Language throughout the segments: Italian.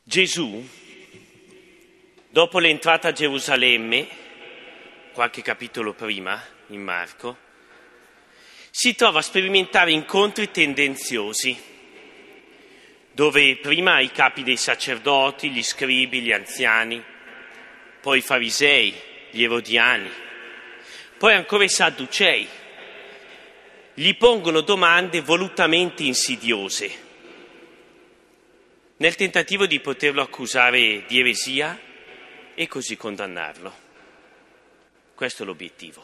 Gesù, dopo l'entrata a Gerusalemme, qualche capitolo prima, in Marco, si trova a sperimentare incontri tendenziosi, dove prima i capi dei sacerdoti, gli scribi, gli anziani, poi i farisei, gli erodiani, poi ancora i sadducei, gli pongono domande volutamente insidiose, nel tentativo di poterlo accusare di eresia e così condannarlo. Questo è l'obiettivo.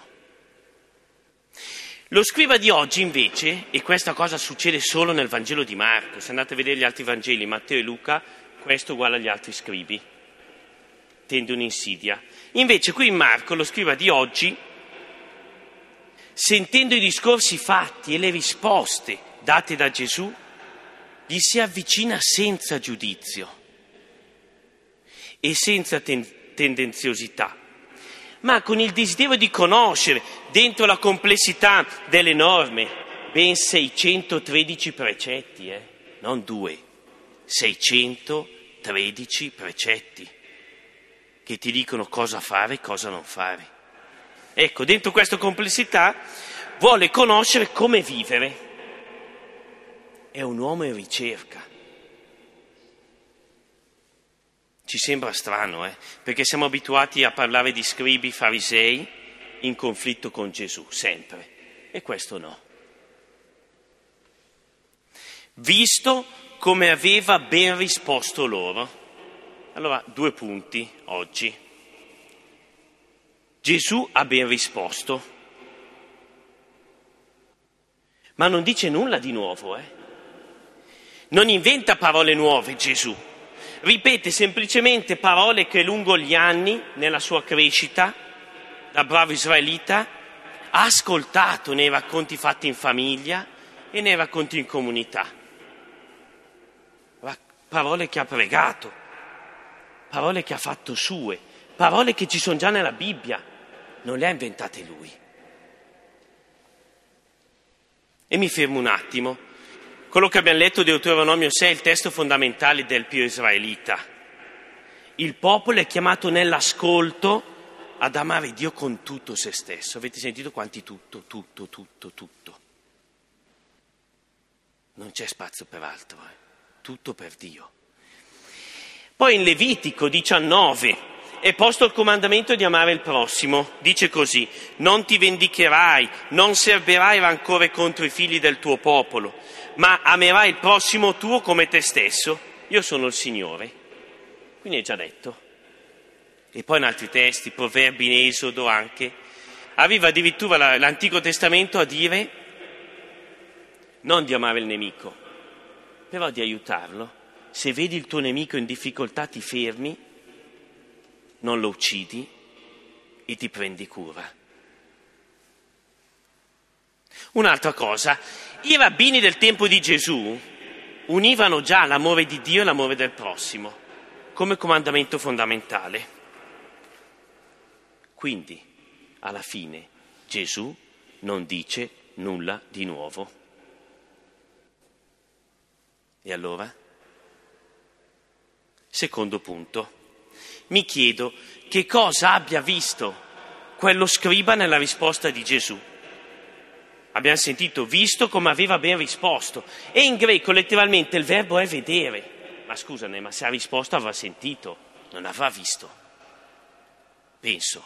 Lo scriba di oggi invece, e questa cosa succede solo nel Vangelo di Marco, se andate a vedere gli altri Vangeli, Matteo e Luca, questo uguale agli altri scribi, tende un'insidia. Invece qui in Marco lo scriba di oggi, sentendo i discorsi fatti e le risposte date da Gesù, gli si avvicina senza giudizio e senza tendenziosità, ma con il desiderio di conoscere, dentro la complessità delle norme, ben 613 precetti, non 2, 613 precetti che ti dicono cosa fare e cosa non fare. Ecco, dentro questa complessità vuole conoscere come vivere. È un uomo in ricerca. Ci sembra strano, perché siamo abituati a parlare di scribi, farisei in conflitto con Gesù, sempre. E questo no. Visto come aveva ben risposto loro. Allora, 2 punti oggi. Gesù ha ben risposto, ma non dice nulla di nuovo, Non inventa parole nuove Gesù, ripete semplicemente parole che lungo gli anni, nella sua crescita, da bravo israelita, ha ascoltato nei racconti fatti in famiglia e nei racconti in comunità. Parole che ha pregato, parole che ha fatto sue, parole che ci sono già nella Bibbia, non le ha inventate lui. E mi fermo un attimo. Quello che abbiamo letto, Deuteronomio 6, è il testo fondamentale del Pio israelita. Il popolo è chiamato nell'ascolto ad amare Dio con tutto se stesso. Avete sentito quanti tutto? Non c'è spazio per altro, tutto per Dio. Poi in Levitico 19 è posto il comandamento di amare il prossimo. Dice così: non ti vendicherai, non serberai rancore contro i figli del tuo popolo, ma amerai il prossimo tuo come te stesso. Io sono il Signore. Quindi è già detto. E poi in altri testi, Proverbi, in Esodo anche, arriva addirittura l'Antico Testamento a dire non di amare il nemico, però di aiutarlo. Se vedi il tuo nemico in difficoltà ti fermi, non lo uccidi e ti prendi cura. Un'altra cosa, i rabbini del tempo di Gesù univano già l'amore di Dio e l'amore del prossimo come comandamento fondamentale. Quindi, alla fine, Gesù non dice nulla di nuovo. E allora? Secondo punto. Mi chiedo che cosa abbia visto quello scriba nella risposta di Gesù. Abbiamo sentito visto come aveva ben risposto, e in greco letteralmente il verbo è vedere. Ma scusane, ma se ha risposto avrà sentito, non avrà visto. Penso.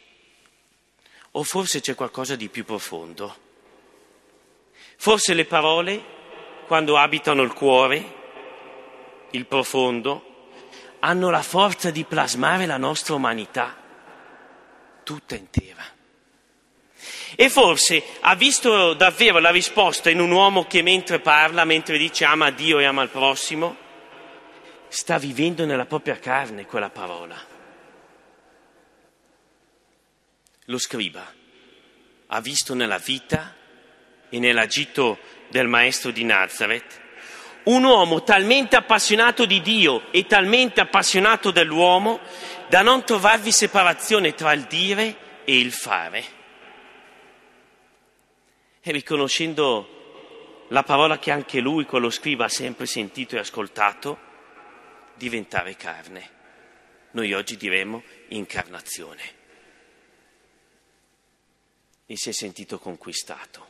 O forse c'è qualcosa di più profondo. Forse le parole, quando abitano il cuore, il profondo, hanno la forza di plasmare la nostra umanità, tutta intera. E forse ha visto davvero la risposta in un uomo che mentre parla, mentre dice ama Dio e ama il prossimo, sta vivendo nella propria carne quella parola. Lo scriba ha visto nella vita e nell'agito del maestro di Nazareth un uomo talmente appassionato di Dio e talmente appassionato dell'uomo da non trovarvi separazione tra il dire e il fare. E riconoscendo la parola che anche lui, quello scriba, ha sempre sentito e ascoltato, diventare carne. Noi oggi diremmo incarnazione. E si è sentito conquistato.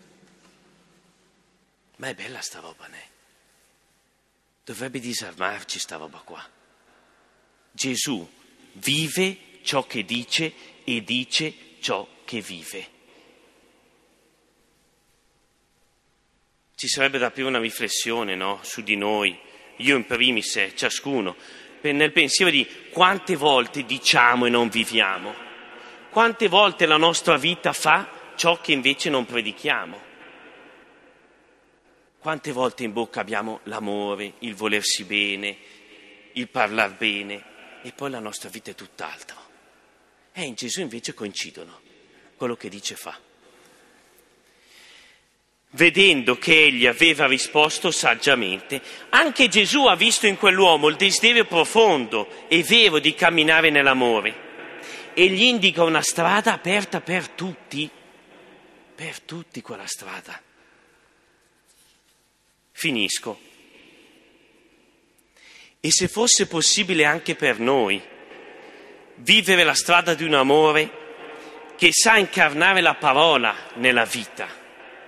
Ma è bella sta roba, né? Dovrebbe disarmarci sta roba qua. Gesù vive ciò che dice e dice ciò che vive. Ci sarebbe da aprire una riflessione, no? Su di noi, io in primis, ciascuno, nel pensiero di quante volte diciamo e non viviamo, quante volte la nostra vita fa ciò che invece non predichiamo, quante volte in bocca abbiamo l'amore, il volersi bene, il parlar bene, e poi la nostra vita è tutt'altro. In Gesù invece coincidono, quello che dice fa. Vedendo che egli aveva risposto saggiamente, anche Gesù ha visto in quell'uomo il desiderio profondo e vero di camminare nell'amore e gli indica una strada aperta per tutti quella strada. Finisco. E se fosse possibile anche per noi vivere la strada di un amore che sa incarnare la parola nella vita.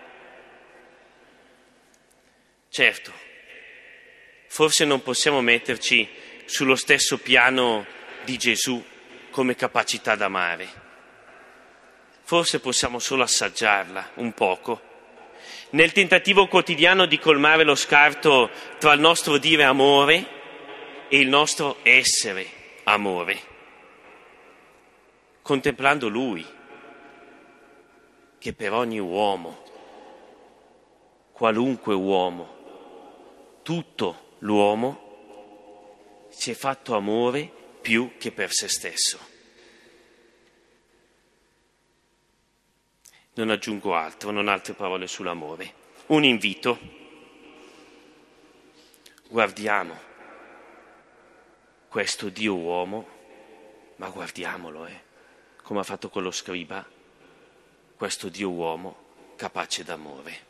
Certo, forse non possiamo metterci sullo stesso piano di Gesù come capacità d'amare. Forse possiamo solo assaggiarla un poco, nel tentativo quotidiano di colmare lo scarto tra il nostro dire amore e il nostro essere amore, contemplando Lui, che per ogni uomo, qualunque uomo, tutto l'uomo si è fatto amore più che per se stesso. Non aggiungo altro, non altre parole sull'amore. Un invito. Guardiamo questo Dio uomo, ma guardiamolo, come ha fatto quello scriba, questo Dio uomo capace d'amore.